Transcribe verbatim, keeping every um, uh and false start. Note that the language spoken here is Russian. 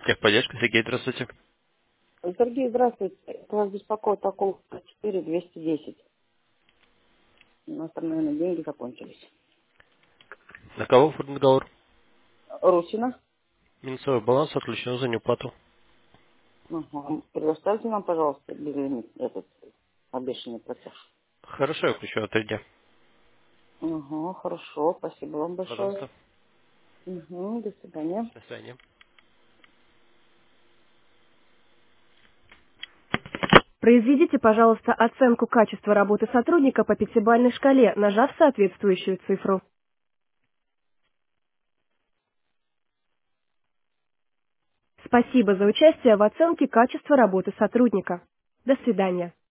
Техподдержка, Сергей, здравствуйте. Сергей, здравствуйте. Это вас беспокоит такого четыре двести десять. У нас там, наверное, деньги закончились. На кого оформлен договор? Русина. Минусовой баланс отключен за неуплату. Ага. Предоставьте нам, пожалуйста, безлимит этот обещанный платеж. Хорошо, я включу от три дня. Ага, хорошо. Спасибо вам большое. Пожалуйста. Угу, до свидания. До свидания. Произведите, пожалуйста, оценку качества работы сотрудника по пятибалльной шкале, нажав соответствующую цифру. Спасибо за участие в оценке качества работы сотрудника. До свидания.